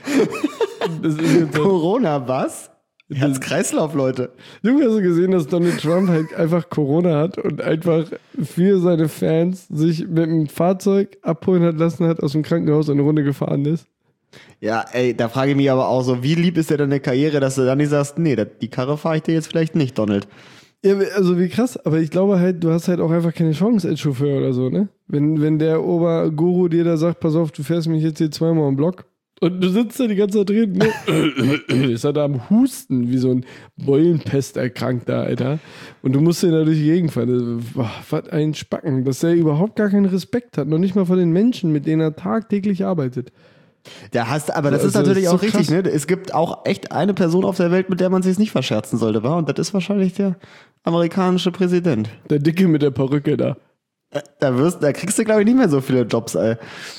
[SPEAKER 1] Das ist jetzt Corona, was? Herz-Kreislauf, Leute.
[SPEAKER 2] Junge, hast du gesehen, dass Donald Trump halt einfach Corona hat und einfach für seine Fans sich mit einem Fahrzeug abholen hat lassen hat, aus dem Krankenhaus eine Runde gefahren ist?
[SPEAKER 1] Ja, ey, da frage ich mich aber auch so, wie lieb ist dir deine Karriere, dass du dann nicht sagst, nee, die Karre fahre ich dir jetzt vielleicht nicht, Donald.
[SPEAKER 2] Ja, also wie krass, aber ich glaube halt, du hast halt auch einfach keine Chance als Chauffeur oder so, ne? Wenn, wenn der Oberguru dir da sagt, pass auf, du fährst mich jetzt hier zweimal im Block und du sitzt da die ganze Zeit drin, ne? Ist er da am Husten, wie so ein Beulenpesterkrankter, Alter. Und du musst ihn da durch die Gegend fahren. Boah, was ein Spacken, dass er überhaupt gar keinen Respekt hat, noch nicht mal vor den Menschen, mit denen er tagtäglich arbeitet.
[SPEAKER 1] Da hast, aber das also, ist natürlich
[SPEAKER 2] das ist
[SPEAKER 1] auch
[SPEAKER 2] so
[SPEAKER 1] richtig, ne? Es gibt auch echt eine Person auf der Welt, mit der man sich nicht verscherzen sollte, wa? Und das ist wahrscheinlich der amerikanische Präsident.
[SPEAKER 2] Der Dicke mit der Perücke da.
[SPEAKER 1] Da wirst, da kriegst du, glaube ich, nicht mehr so viele Jobs, ey.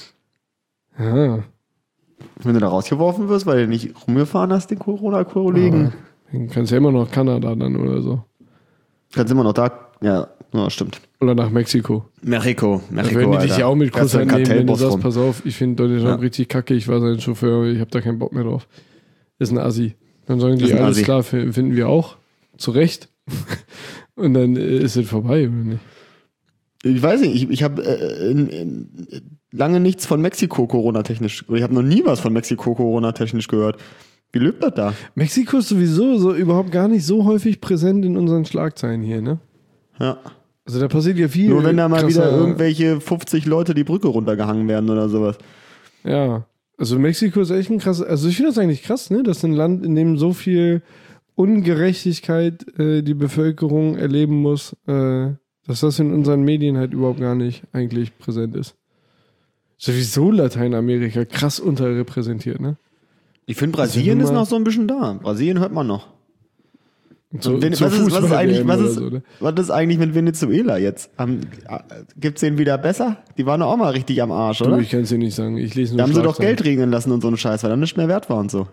[SPEAKER 2] Ja.
[SPEAKER 1] Wenn du da rausgeworfen wirst, weil du nicht rumgefahren hast, den Corona-Kollegen.
[SPEAKER 2] Ja, dann kannst du ja immer noch Kanada dann oder so.
[SPEAKER 1] Kannst immer noch da Ja, ja, stimmt.
[SPEAKER 2] Oder nach Mexiko.
[SPEAKER 1] Mexiko, Mexiko,
[SPEAKER 2] Da werden die dich ja auch mit Kuss
[SPEAKER 1] Kannst du
[SPEAKER 2] annehmen, wenn du
[SPEAKER 1] Kartellboss
[SPEAKER 2] sagst,
[SPEAKER 1] rum.
[SPEAKER 2] pass auf, ich finde Donald Trump
[SPEAKER 1] Ja.
[SPEAKER 2] richtig kacke, ich war sein Chauffeur, ich habe da keinen Bock mehr drauf. Ist ein Assi. Dann sagen
[SPEAKER 1] Ist
[SPEAKER 2] die,
[SPEAKER 1] ein
[SPEAKER 2] alles
[SPEAKER 1] Assi.
[SPEAKER 2] klar, f- finden wir auch. Zu Recht. Und dann äh, ist es vorbei, oder nicht?
[SPEAKER 1] Ich weiß nicht, ich, ich habe äh, in, in, lange nichts von Mexiko Corona-technisch. Ich habe noch nie was von Mexiko Corona-technisch gehört. Wie lebt das da?
[SPEAKER 2] Mexiko ist sowieso so überhaupt gar nicht so häufig präsent in unseren Schlagzeilen hier, ne?
[SPEAKER 1] Ja.
[SPEAKER 2] Also da passiert ja viel.
[SPEAKER 1] Nur wenn da mal
[SPEAKER 2] krasser-
[SPEAKER 1] wieder irgendwelche fünfzig Leute die Brücke runtergehangen werden oder sowas.
[SPEAKER 2] Ja. Also Mexiko ist echt ein krasses. Also ich finde das eigentlich krass, ne? Das ist ein Land, in dem so viel Ungerechtigkeit äh, die Bevölkerung erleben muss, äh, dass das in unseren Medien halt überhaupt gar nicht eigentlich präsent ist. Sowieso Lateinamerika krass unterrepräsentiert, ne?
[SPEAKER 1] Ich finde, Brasilien
[SPEAKER 2] ist
[SPEAKER 1] ist
[SPEAKER 2] immer-
[SPEAKER 1] noch so ein bisschen da. Brasilien hört man noch.
[SPEAKER 2] So,
[SPEAKER 1] Und wenn,
[SPEAKER 2] zur
[SPEAKER 1] was, ist, was, ist
[SPEAKER 2] Fußball-W M
[SPEAKER 1] eigentlich, was, oder
[SPEAKER 2] oder
[SPEAKER 1] ist,
[SPEAKER 2] so, ne?
[SPEAKER 1] was ist eigentlich mit Venezuela jetzt? Gibt es denen wieder besser? Die waren doch auch mal richtig am Arsch,
[SPEAKER 2] Du,
[SPEAKER 1] oder?
[SPEAKER 2] ich kann es dir nicht sagen. Ich lese nur
[SPEAKER 1] Da haben sie doch
[SPEAKER 2] Schlagzeilen.
[SPEAKER 1] Geld regeln lassen und so einen Scheiß, weil dann nicht mehr wert war und so.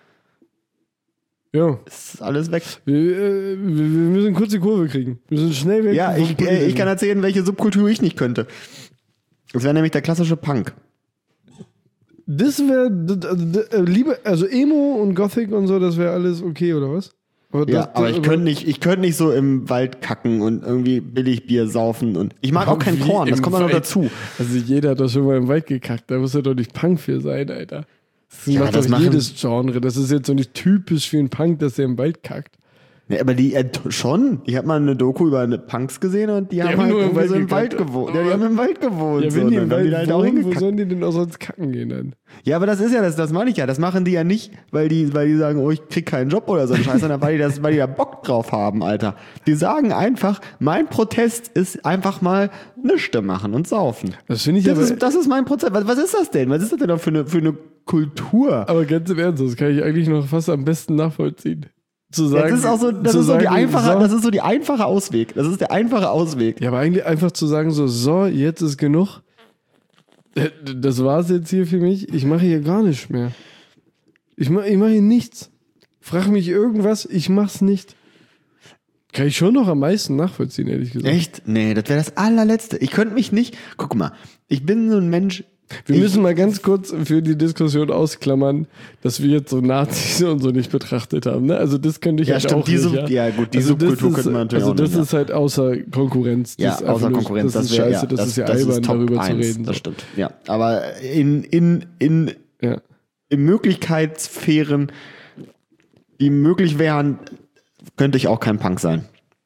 [SPEAKER 2] Ja.
[SPEAKER 1] Ist alles weg.
[SPEAKER 2] Wir, äh, wir, wir müssen kurz die Kurve kriegen. Wir müssen schnell weg.
[SPEAKER 1] Ja,
[SPEAKER 2] vom
[SPEAKER 1] ich, äh,
[SPEAKER 2] Politischen.
[SPEAKER 1] ich kann erzählen, welche Subkultur ich nicht könnte. Das wäre nämlich der klassische Punk.
[SPEAKER 2] Das wäre, äh, Liebe, also Emo und Gothic und so, das wäre alles okay, oder was? Aber
[SPEAKER 1] Ja,
[SPEAKER 2] das,
[SPEAKER 1] aber ich könnte nicht, ich könnte nicht so im Wald kacken und irgendwie Billigbier saufen und ich mag auch kein
[SPEAKER 2] Wie
[SPEAKER 1] Korn, das
[SPEAKER 2] im
[SPEAKER 1] kommt auch noch
[SPEAKER 2] Wald?
[SPEAKER 1] dazu.
[SPEAKER 2] Also jeder hat doch schon mal im Wald gekackt, da muss er doch nicht Punk für sein, Alter. Das
[SPEAKER 1] Ja,
[SPEAKER 2] macht
[SPEAKER 1] das
[SPEAKER 2] doch
[SPEAKER 1] machen-
[SPEAKER 2] jedes Genre. Das ist jetzt so nicht typisch für einen Punk, dass er im Wald kackt.
[SPEAKER 1] Ja, aber die äh, t- schon. Ich habe mal eine Doku über eine Punks gesehen und die, haben
[SPEAKER 2] haben
[SPEAKER 1] halt
[SPEAKER 2] nur im
[SPEAKER 1] irgendwie
[SPEAKER 2] Wald
[SPEAKER 1] so im Wald
[SPEAKER 2] gekackt.
[SPEAKER 1] gewohnt. Ja, die haben im Wald gewohnt.
[SPEAKER 2] Ja,
[SPEAKER 1] so,
[SPEAKER 2] wenn die
[SPEAKER 1] und
[SPEAKER 2] im
[SPEAKER 1] dann haben
[SPEAKER 2] Wald
[SPEAKER 1] die halt auch
[SPEAKER 2] wohnen, wo
[SPEAKER 1] hingekackt.
[SPEAKER 2] sollen die denn auch sonst kacken gehen dann?
[SPEAKER 1] Ja, aber das ist ja das, das meine ich ja. Das machen die ja nicht, weil die, weil die sagen, oh, ich krieg keinen Job oder so ein Scheiß, sondern weil die das, weil die da Bock drauf haben, Alter. Die sagen einfach, mein Protest ist einfach mal Nischte machen und saufen.
[SPEAKER 2] Das finde ich
[SPEAKER 1] Das
[SPEAKER 2] aber,
[SPEAKER 1] ist, das ist mein Prozess. Was, was ist das denn? Was ist das denn noch für eine, für eine Kultur?
[SPEAKER 2] aber ganz im Ernst, das kann ich eigentlich noch fast am besten nachvollziehen. Zu sagen,
[SPEAKER 1] Ja, das ist auch so, das
[SPEAKER 2] zu
[SPEAKER 1] ist so die
[SPEAKER 2] sagen,
[SPEAKER 1] einfache,
[SPEAKER 2] so,
[SPEAKER 1] das ist so die einfache Ausweg. Das ist der einfache Ausweg.
[SPEAKER 2] Ja, aber eigentlich einfach zu sagen, so, so, jetzt ist genug. Äh, Das war's jetzt hier für mich. Ich mache hier gar nichts mehr. Ich mache ich mach hier nichts. Frag mich irgendwas, ich mach's nicht. Kann ich schon noch am meisten nachvollziehen, ehrlich gesagt.
[SPEAKER 1] Echt? Nee, das wäre das allerletzte. Ich könnte mich nicht. Guck mal, ich bin so ein Mensch.
[SPEAKER 2] Wir
[SPEAKER 1] ich,
[SPEAKER 2] müssen mal ganz kurz für die Diskussion ausklammern, dass wir jetzt so Nazis und so nicht betrachtet haben. Ne? Also das könnte ich
[SPEAKER 1] Ja,
[SPEAKER 2] halt
[SPEAKER 1] stimmt,
[SPEAKER 2] auch
[SPEAKER 1] die
[SPEAKER 2] nicht.
[SPEAKER 1] Sub-
[SPEAKER 2] ja.
[SPEAKER 1] ja, gut, die
[SPEAKER 2] also das
[SPEAKER 1] Subkultur
[SPEAKER 2] ist-
[SPEAKER 1] könnte man natürlich
[SPEAKER 2] Also
[SPEAKER 1] auch
[SPEAKER 2] das
[SPEAKER 1] nicht, ja.
[SPEAKER 2] ist halt außer Konkurrenz. Das
[SPEAKER 1] Ja,
[SPEAKER 2] ist einfach
[SPEAKER 1] außer
[SPEAKER 2] nur-
[SPEAKER 1] Konkurrenz.
[SPEAKER 2] Das,
[SPEAKER 1] Das,
[SPEAKER 2] ist
[SPEAKER 1] wäre
[SPEAKER 2] scheiße,
[SPEAKER 1] ja,
[SPEAKER 2] das, ist ja
[SPEAKER 1] das
[SPEAKER 2] albern,
[SPEAKER 1] ist Top
[SPEAKER 2] darüber zu
[SPEAKER 1] eins,
[SPEAKER 2] reden.
[SPEAKER 1] Das
[SPEAKER 2] So.
[SPEAKER 1] stimmt. Ja, aber in, in, in,
[SPEAKER 2] Ja.
[SPEAKER 1] in Möglichkeitssphären, die möglich wären, könnte ich auch kein Punk sein.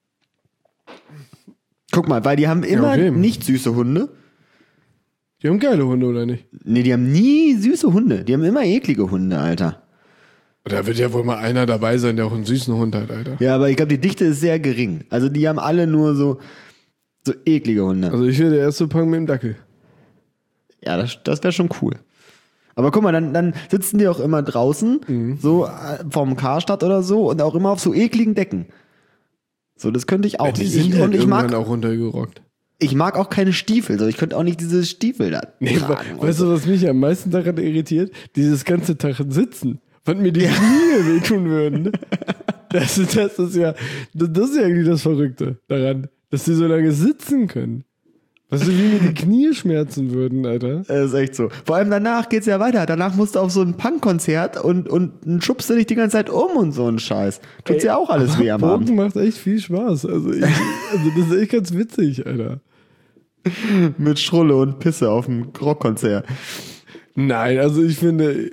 [SPEAKER 1] Guck mal, weil die haben immer
[SPEAKER 2] okay.
[SPEAKER 1] nicht süße Hunde.
[SPEAKER 2] Die haben geile Hunde, oder nicht?
[SPEAKER 1] Nee, die haben nie süße Hunde. Die haben immer eklige Hunde, Alter.
[SPEAKER 2] Da wird ja wohl mal einer dabei sein, der auch einen süßen Hund hat, Alter.
[SPEAKER 1] Ja, aber ich glaube, die Dichte ist sehr gering. Also die haben alle nur so, so eklige Hunde.
[SPEAKER 2] Also ich wäre der erste Punk mit dem Dackel.
[SPEAKER 1] Ja, das, das wäre schon cool. Aber guck mal, dann, dann sitzen die auch immer draußen,
[SPEAKER 2] Mhm.
[SPEAKER 1] so äh, vom Karstadt oder so und auch immer auf so ekligen Decken. So, das könnte ich auch
[SPEAKER 2] Die
[SPEAKER 1] nicht.
[SPEAKER 2] sind
[SPEAKER 1] Ich,
[SPEAKER 2] halt
[SPEAKER 1] und ich mag,
[SPEAKER 2] irgendwann auch runtergerockt.
[SPEAKER 1] ich mag auch keine Stiefel. So, ich könnte auch nicht diese Stiefel da
[SPEAKER 2] Nee,
[SPEAKER 1] tragen.
[SPEAKER 2] weißt du, was mich am meisten daran irritiert? Dieses ganze Tag sitzen. Wann mir die Knie wehtun würden. ne? Das, ist- das ist ja, das, das ist ja irgendwie das Verrückte daran, dass die so lange sitzen können. Weißt du, wie mir die Knie schmerzen würden, Alter?
[SPEAKER 1] Das ist echt so. Vor allem danach geht's ja weiter. Danach musst du auf so ein Punkkonzert und, und dann schubst du dich die ganze Zeit um und so ein Scheiß. Tut's ja auch alles weh am Abend.
[SPEAKER 2] Poken macht echt viel Spaß. Also, ich, also das ist echt ganz witzig, Alter.
[SPEAKER 1] Mit Schrulle und Pisse auf dem Rockkonzert.
[SPEAKER 2] Nein, also ich finde.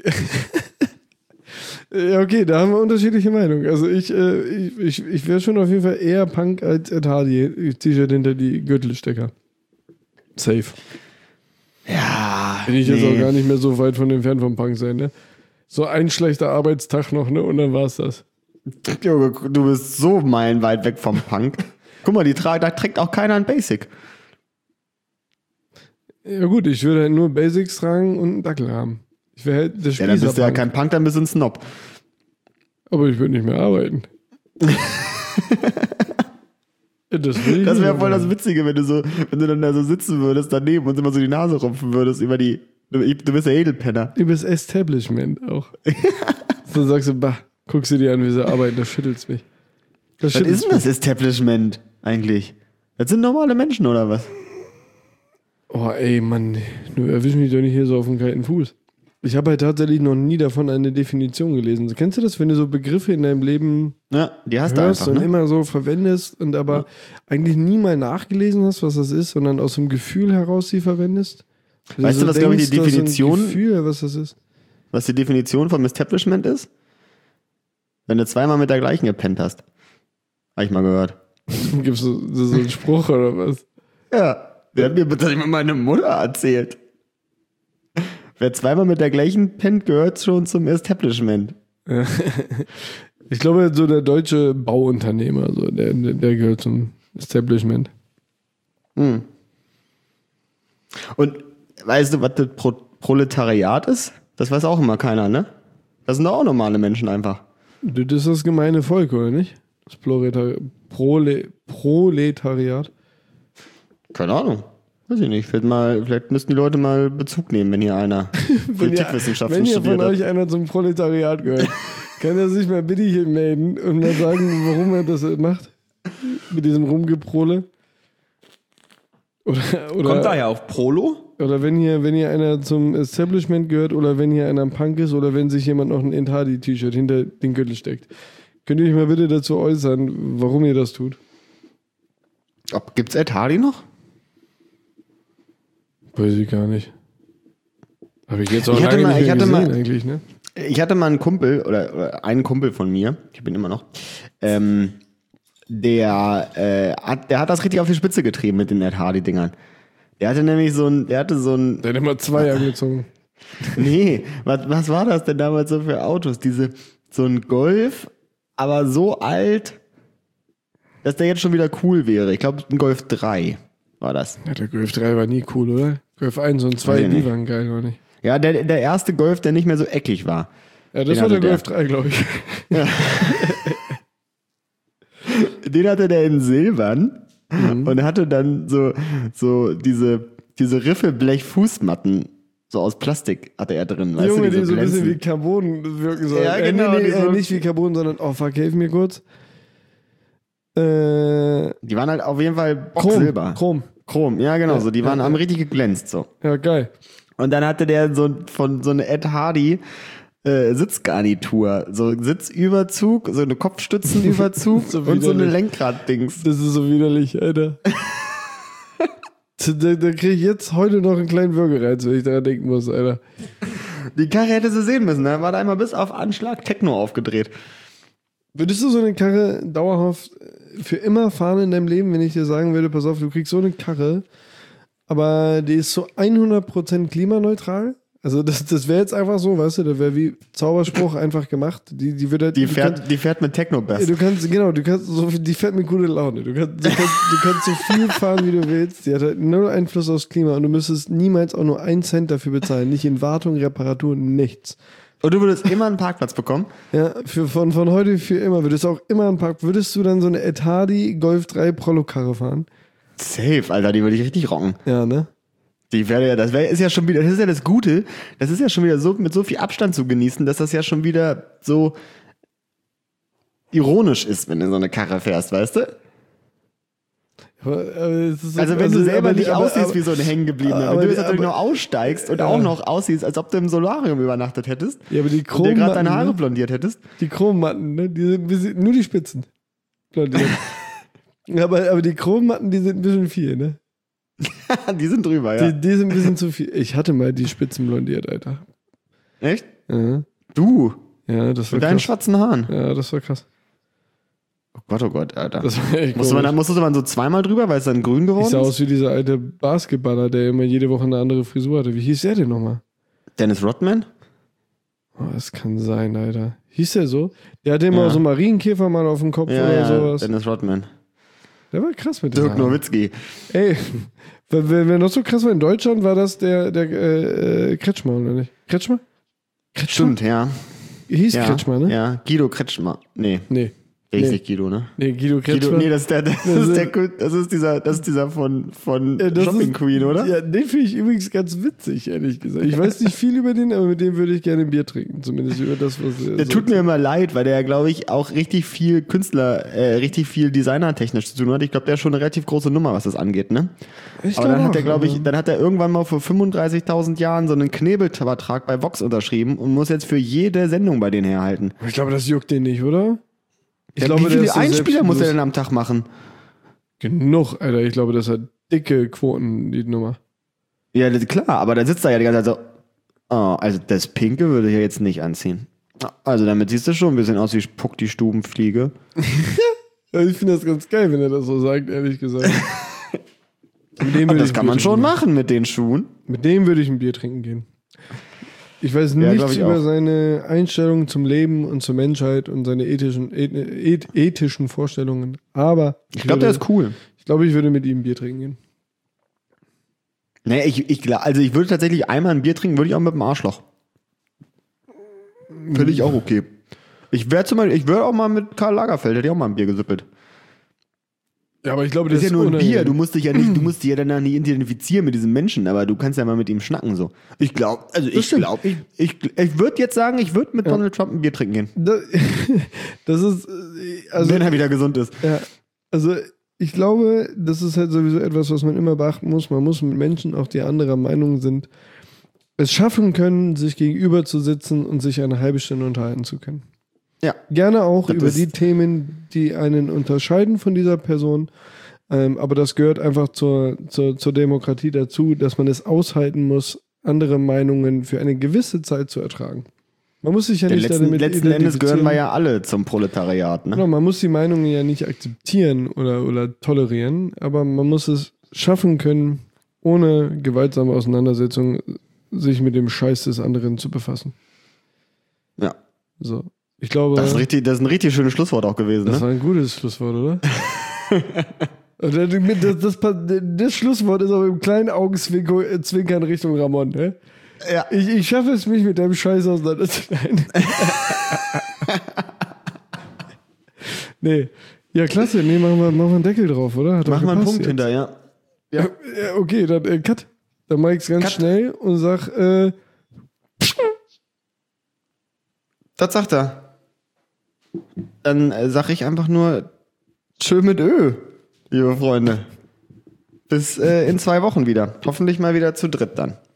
[SPEAKER 2] Ja, okay, da haben wir unterschiedliche Meinungen. Also ich, äh, ich, ich, ich wäre schon auf jeden Fall eher Punk als Ed Hardy. T-Shirt hinter die Gürtelstecker. Safe.
[SPEAKER 1] Ja.
[SPEAKER 2] Bin ich jetzt
[SPEAKER 1] nee.
[SPEAKER 2] auch gar nicht mehr so weit von entfernt vom Punk sein, ne? So ein schlechter Arbeitstag noch, ne? Und dann war's das.
[SPEAKER 1] Junge, du bist so meilenweit weg vom Punk. Guck mal, die tra da trägt auch keiner ein Basic.
[SPEAKER 2] Ja gut, ich würde halt nur Basics tragen und einen Dackel haben. Ich wäre halt der
[SPEAKER 1] Ja, dann bist du ja
[SPEAKER 2] Spießer-Punk.
[SPEAKER 1] kein Punk, dann bist du ein Snob.
[SPEAKER 2] Aber ich würde nicht mehr arbeiten. Ja, das will ich
[SPEAKER 1] Das
[SPEAKER 2] nicht
[SPEAKER 1] wäre
[SPEAKER 2] mehr
[SPEAKER 1] voll das
[SPEAKER 2] machen.
[SPEAKER 1] Witzige, wenn du so, wenn du dann da so sitzen würdest daneben und immer so die Nase rupfen würdest über die. Du, du bist ja Edelpenner.
[SPEAKER 2] Übers Establishment auch. So sagst du, bah, guckst du dir an, wie sie arbeiten, das schüttelt's mich. Das
[SPEAKER 1] Was
[SPEAKER 2] schüttelt's
[SPEAKER 1] ist denn das Establishment eigentlich? Das sind normale Menschen, oder was?
[SPEAKER 2] Oh, ey, Mann, du erwisch mich doch nicht hier so auf den kalten Fuß. Ich habe halt tatsächlich noch nie davon eine Definition gelesen. Kennst du das, wenn du so Begriffe in deinem Leben
[SPEAKER 1] Ja, die hast
[SPEAKER 2] hörst
[SPEAKER 1] du einfach,
[SPEAKER 2] und
[SPEAKER 1] ne?
[SPEAKER 2] immer so verwendest und aber
[SPEAKER 1] Ja.
[SPEAKER 2] eigentlich nie mal nachgelesen hast, was das ist, sondern aus dem Gefühl heraus sie verwendest? Weil
[SPEAKER 1] Weißt du, was, glaub ich, die
[SPEAKER 2] denkst, das ist
[SPEAKER 1] Definition-
[SPEAKER 2] ein Gefühl, was das ist?
[SPEAKER 1] Was die Definition vom Establishment ist? Wenn du zweimal mit der gleichen gepennt hast. Habe ich mal gehört.
[SPEAKER 2] Gibt es so, so, so einen Spruch oder was?
[SPEAKER 1] Ja, der hat mir tatsächlich mal meine Mutter erzählt. Wer zweimal mit der gleichen pennt, gehört schon zum Establishment.
[SPEAKER 2] Ich glaube, so der deutsche Bauunternehmer, so, der, der, der gehört zum Establishment.
[SPEAKER 1] Hm. Und weißt du, was das Pro Proletariat ist? Das weiß auch immer keiner, ne? Das sind doch auch normale Menschen einfach.
[SPEAKER 2] Das ist das gemeine Volk, oder nicht? Das Proletari Prole Proletariat.
[SPEAKER 1] Keine Ahnung. Weiß ich nicht. Vielleicht, mal, vielleicht müssten die Leute mal Bezug nehmen, wenn hier einer Politikwissenschaften
[SPEAKER 2] Wenn ihr von
[SPEAKER 1] studiert hat.
[SPEAKER 2] euch einer zum Proletariat gehört, kann er sich mal bitte hier melden und mal sagen, warum er das macht? Mit diesem Rumgeprole? Oder, oder,
[SPEAKER 1] Kommt daher auf Prolo?
[SPEAKER 2] oder wenn hier, wenn hier einer zum Establishment gehört oder wenn hier einer ein Punk ist oder wenn sich jemand noch ein Entardi-T-Shirt hinter den Gürtel steckt. Könnt ihr euch mal bitte dazu äußern, warum ihr das tut?
[SPEAKER 1] Ob, gibt's Ed Hardy noch?
[SPEAKER 2] Weiß ich gar nicht. Habe ich jetzt auch
[SPEAKER 1] Ich hatte
[SPEAKER 2] lange
[SPEAKER 1] mal-
[SPEAKER 2] nicht
[SPEAKER 1] ich
[SPEAKER 2] mehr
[SPEAKER 1] hatte
[SPEAKER 2] gesehen
[SPEAKER 1] mal-
[SPEAKER 2] eigentlich, ne?
[SPEAKER 1] Ich hatte mal einen Kumpel, oder, oder einen Kumpel von mir, ich bin immer noch, ähm, der, äh, hat, der hat das richtig auf die Spitze getrieben mit den Ed Hardy-Dingern. Der hatte nämlich so ein, der hatte so ein,
[SPEAKER 2] Der hat immer zwei angezogen.
[SPEAKER 1] nee, was, was war das denn damals so für Autos? Diese, so ein Golf, aber so alt, dass der jetzt schon wieder cool wäre. Ich glaube, ein Golf drei war das.
[SPEAKER 2] Ja, der Golf drei war nie cool, oder? Golf eins und zwei,
[SPEAKER 1] Weiß ich
[SPEAKER 2] die
[SPEAKER 1] nicht.
[SPEAKER 2] waren geil, oder nicht?
[SPEAKER 1] Ja, der, der erste Golf, der nicht mehr so eckig war.
[SPEAKER 2] Ja, das
[SPEAKER 1] Den
[SPEAKER 2] war der
[SPEAKER 1] hatte der.
[SPEAKER 2] Golf drei, glaube ich.
[SPEAKER 1] Den hatte der in Silbern
[SPEAKER 2] Mhm.
[SPEAKER 1] und hatte dann so, so diese, diese Riffelblech-Fußmatten, so aus Plastik hatte er drin. Weißt
[SPEAKER 2] Junge,
[SPEAKER 1] du,
[SPEAKER 2] die so ein bisschen wie
[SPEAKER 1] glänzen.
[SPEAKER 2] Carbon wirken sollen.
[SPEAKER 1] Ja,
[SPEAKER 2] äh,
[SPEAKER 1] genau,
[SPEAKER 2] Nee, nee,
[SPEAKER 1] die
[SPEAKER 2] äh,
[SPEAKER 1] so-
[SPEAKER 2] nicht wie Carbon, sondern, oh fuck, hilf mir kurz. Äh,
[SPEAKER 1] Die waren halt auf jeden Fall
[SPEAKER 2] Chrom.
[SPEAKER 1] Bocksilber.
[SPEAKER 2] Chrom.
[SPEAKER 1] Chrom, ja genau,
[SPEAKER 2] Ja,
[SPEAKER 1] so, die
[SPEAKER 2] ja,
[SPEAKER 1] waren
[SPEAKER 2] ja.
[SPEAKER 1] haben richtig geglänzt, so.
[SPEAKER 2] Ja, geil.
[SPEAKER 1] Und dann hatte der so von so eine Ed Hardy äh, Sitzgarnitur, so Sitzüberzug, so eine Kopfstützenüberzug
[SPEAKER 2] So
[SPEAKER 1] und so eine
[SPEAKER 2] widerlich.
[SPEAKER 1] Lenkraddings.
[SPEAKER 2] Das ist so widerlich, Alter. da da kriege ich jetzt heute noch einen kleinen Würgereiz, wenn ich daran denken muss, Alter.
[SPEAKER 1] Die Karre hätte sie sehen müssen, da war da einmal bis auf Anschlag Techno aufgedreht.
[SPEAKER 2] Würdest du so eine Karre dauerhaft für immer fahren in deinem Leben, wenn ich dir sagen würde, pass auf, du kriegst so eine Karre, aber die ist so hundert Prozent klimaneutral? Also das, das wäre jetzt einfach so, weißt du, das wäre wie Zauberspruch einfach gemacht. Die, die, wird halt,
[SPEAKER 1] Die
[SPEAKER 2] du
[SPEAKER 1] fährt,
[SPEAKER 2] kannst-
[SPEAKER 1] die fährt mit Techno-Bass.
[SPEAKER 2] du kannst, genau, du kannst so, die fährt mit guter Laune. Du kannst, du, kannst, du kannst so viel fahren, wie du willst. Die hat halt null Einfluss aufs Klima und du müsstest niemals auch nur einen Cent dafür bezahlen. Nicht in Wartung, Reparatur, nichts.
[SPEAKER 1] Und du würdest immer einen Parkplatz bekommen.
[SPEAKER 2] Ja, für, von, von heute für immer. Würdest du auch immer einen Park, würdest du dann so eine Ed Hardy Golf drei Prolo-Karre fahren?
[SPEAKER 1] Safe, Alter, die würde ich richtig rocken.
[SPEAKER 2] Ja, ne?
[SPEAKER 1] Die wäre ja, das wäre, ist ja schon wieder, das ist ja das Gute, das ist ja schon wieder so, mit so viel Abstand zu genießen, dass das ja schon wieder so ironisch ist, wenn du so eine Karre fährst, weißt du?
[SPEAKER 2] Aber, aber es ist so-
[SPEAKER 1] Also wenn du selber
[SPEAKER 2] aber-
[SPEAKER 1] nicht
[SPEAKER 2] aber-
[SPEAKER 1] aussiehst
[SPEAKER 2] aber-
[SPEAKER 1] wie so ein Hängengebliebener,
[SPEAKER 2] aber-
[SPEAKER 1] wenn du jetzt natürlich
[SPEAKER 2] aber-
[SPEAKER 1] noch aussteigst und
[SPEAKER 2] Ja.
[SPEAKER 1] auch noch aussiehst, als ob du im Solarium übernachtet hättest
[SPEAKER 2] Ja, aber die
[SPEAKER 1] und dir gerade deine
[SPEAKER 2] Chrommatten,
[SPEAKER 1] Haare
[SPEAKER 2] ne?
[SPEAKER 1] blondiert hättest.
[SPEAKER 2] Die Chrommatten, ne? Die sind ein bisschen, nur die Spitzen. blondiert. aber, aber die Chrommatten, die sind ein bisschen viel, ne?
[SPEAKER 1] Die sind drüber, ja.
[SPEAKER 2] Die, die sind ein bisschen zu viel. Ich hatte mal die Spitzen blondiert, Alter.
[SPEAKER 1] Echt?
[SPEAKER 2] Ja,
[SPEAKER 1] Du,
[SPEAKER 2] ja das war
[SPEAKER 1] mit deinen
[SPEAKER 2] krass.
[SPEAKER 1] schwarzen Haaren.
[SPEAKER 2] Ja, das war krass.
[SPEAKER 1] Oh Gott, oh Gott, Alter.
[SPEAKER 2] Das war echt
[SPEAKER 1] Musste man,
[SPEAKER 2] komisch.
[SPEAKER 1] dann- musstest du dann so zweimal drüber, weil es dann grün
[SPEAKER 2] Ich
[SPEAKER 1] geworden
[SPEAKER 2] sah
[SPEAKER 1] ist?
[SPEAKER 2] aus wie dieser alte Basketballer, der immer jede Woche eine andere Frisur hatte. Wie hieß der denn nochmal?
[SPEAKER 1] Dennis Rodman?
[SPEAKER 2] Oh, das kann sein, Alter. Hieß der so? Der hatte immer
[SPEAKER 1] Ja.
[SPEAKER 2] so einen Marienkäfer mal auf dem Kopf
[SPEAKER 1] Ja,
[SPEAKER 2] oder
[SPEAKER 1] ja,
[SPEAKER 2] sowas.
[SPEAKER 1] Dennis Rodman.
[SPEAKER 2] Der war krass mit dem.
[SPEAKER 1] Dirk Nowitzki.
[SPEAKER 2] Ey, wer, wer, wer noch so krass war in Deutschland, war das der, der äh, äh, Kretschmer, oder nicht? Kretschmer? Kretschmer?
[SPEAKER 1] Stimmt, ja.
[SPEAKER 2] Hieß
[SPEAKER 1] ja.
[SPEAKER 2] Kretschmer, ne?
[SPEAKER 1] Ja, Guido Kretschmer. Nee.
[SPEAKER 2] Nee.
[SPEAKER 1] Richtig, Guido, ne?
[SPEAKER 2] Nee, Guido Kretschmer.
[SPEAKER 1] Guido, nee, das ist der, das, das ist der, das ist dieser, das ist dieser von, von
[SPEAKER 2] Ja, das
[SPEAKER 1] Shopping
[SPEAKER 2] ist-
[SPEAKER 1] Queen, oder?
[SPEAKER 2] Ja, den finde ich übrigens ganz witzig, ehrlich gesagt. Ich weiß nicht viel über den, aber mit dem würde ich gerne ein Bier trinken. Zumindest über das, was er
[SPEAKER 1] Der
[SPEAKER 2] so-
[SPEAKER 1] tut mir immer leid, weil der ja, glaube ich, auch richtig viel Künstler, äh, richtig viel designertechnisch zu tun hat. Ich glaube, der ist schon eine relativ große Nummer, was das angeht, ne?
[SPEAKER 2] Ich
[SPEAKER 1] Aber dann
[SPEAKER 2] glaub
[SPEAKER 1] hat er,
[SPEAKER 2] auch,
[SPEAKER 1] glaube ich,
[SPEAKER 2] aber-
[SPEAKER 1] dann hat er irgendwann mal vor fünfunddreißigtausend Jahren so einen Knebelvertrag bei Vox unterschrieben und muss jetzt für jede Sendung bei denen herhalten.
[SPEAKER 2] Ich glaube, das juckt den nicht, oder? Ich
[SPEAKER 1] Ja,
[SPEAKER 2] glaube,
[SPEAKER 1] wie
[SPEAKER 2] der
[SPEAKER 1] viele
[SPEAKER 2] ist so
[SPEAKER 1] Einspieler muss er
[SPEAKER 2] selbstbewusst.
[SPEAKER 1] denn am Tag machen?
[SPEAKER 2] Genug, Alter. Ich glaube, das hat dicke Quoten, die Nummer.
[SPEAKER 1] Ja, das, klar, aber da sitzt er ja die ganze Zeit so, oh, also das Pinke würde ich ja jetzt nicht anziehen. Also damit siehst du schon ein bisschen aus wie Puck die Stubenfliege.
[SPEAKER 2] Also ich finde das ganz geil, wenn er das so sagt, ehrlich gesagt. Mit dem
[SPEAKER 1] Und
[SPEAKER 2] würde
[SPEAKER 1] das
[SPEAKER 2] ich
[SPEAKER 1] kann
[SPEAKER 2] ein
[SPEAKER 1] man
[SPEAKER 2] Bier
[SPEAKER 1] schon
[SPEAKER 2] trinken
[SPEAKER 1] machen mit den Schuhen.
[SPEAKER 2] gehen. Mit dem würde ich ein Bier trinken gehen. Ich weiß
[SPEAKER 1] Ja, glaub
[SPEAKER 2] nichts
[SPEAKER 1] ich
[SPEAKER 2] über
[SPEAKER 1] auch.
[SPEAKER 2] seine Einstellung zum Leben und zur Menschheit und seine ethischen, eth, eth, ethischen Vorstellungen. Aber
[SPEAKER 1] Ich glaube, der ist cool.
[SPEAKER 2] Ich glaube, ich würde mit ihm ein Bier trinken gehen.
[SPEAKER 1] Nee, ich, ich, gla- also ich würde tatsächlich einmal ein Bier trinken, würde ich auch mit dem Arschloch. Finde ich auch okay. Ich wäre zum Beispiel, ich würde auch mal mit Karl Lagerfeld, hätte ich auch mal ein Bier gesippelt.
[SPEAKER 2] Ja, aber ich glaube,
[SPEAKER 1] Das
[SPEAKER 2] das
[SPEAKER 1] ist ja nur ein
[SPEAKER 2] unangenehm.
[SPEAKER 1] Bier, du musst dich ja nicht, du musst dich ja danach nicht identifizieren mit diesem Menschen, aber du kannst ja mal mit ihm schnacken so. Ich glaube, also ich
[SPEAKER 2] stimmt.
[SPEAKER 1] glaube, ich, ich, ich würde jetzt sagen, ich würde mit Donald Trump ein Bier trinken gehen,
[SPEAKER 2] Das, das ist, äh, also,
[SPEAKER 1] wenn er wieder gesund ist.
[SPEAKER 2] ja, also ich glaube, das ist halt sowieso etwas, was man immer beachten muss. Man muss mit Menschen, auch die anderer Meinung sind, es schaffen können, sich gegenüber zu sitzen und sich eine halbe Stunde unterhalten zu können.
[SPEAKER 1] Ja.
[SPEAKER 2] Gerne auch
[SPEAKER 1] Das
[SPEAKER 2] über
[SPEAKER 1] ist-
[SPEAKER 2] die Themen, die einen unterscheiden von dieser Person. Ähm, aber das gehört einfach zur, zur, zur Demokratie dazu, dass man es aushalten muss, andere Meinungen für eine gewisse Zeit zu ertragen. Man muss sich ja
[SPEAKER 1] Der
[SPEAKER 2] nicht
[SPEAKER 1] letzten,
[SPEAKER 2] damit
[SPEAKER 1] letzten Endes gehören wir
[SPEAKER 2] identifizieren.
[SPEAKER 1] ja alle zum Proletariat, ne?
[SPEAKER 2] Genau, man muss die Meinungen ja nicht akzeptieren oder, oder tolerieren, aber man muss es schaffen können, ohne gewaltsame Auseinandersetzung sich mit dem Scheiß des anderen zu befassen.
[SPEAKER 1] Ja.
[SPEAKER 2] So. Ich glaube,
[SPEAKER 1] Das ist, richtig, das ist ein richtig schönes Schlusswort auch gewesen,
[SPEAKER 2] das
[SPEAKER 1] ne?
[SPEAKER 2] war ein gutes Schlusswort, oder? Und dann mit- das, das, das, das Schlusswort ist aber im kleinen Augenzwinkern Richtung Ramon, ne?
[SPEAKER 1] Ja.
[SPEAKER 2] Ich, ich schaffe es, mich mit deinem Scheiß auseinanderzuhalten. Nee. Ja, klasse. Nee, machen wir, machen wir einen Deckel drauf, oder? Hat doch
[SPEAKER 1] Mach mal einen
[SPEAKER 2] gepasst
[SPEAKER 1] Punkt
[SPEAKER 2] jetzt.
[SPEAKER 1] hinter, ja. Ja.
[SPEAKER 2] Ja, okay, dann äh, cut. Dann mach ich's ganz
[SPEAKER 1] Cut.
[SPEAKER 2] schnell und sag, äh,
[SPEAKER 1] Das sagt er. Dann äh, sag ich einfach nur tschö mit Ö, liebe Freunde. Bis äh, in zwei Wochen wieder. Hoffentlich mal wieder zu dritt dann.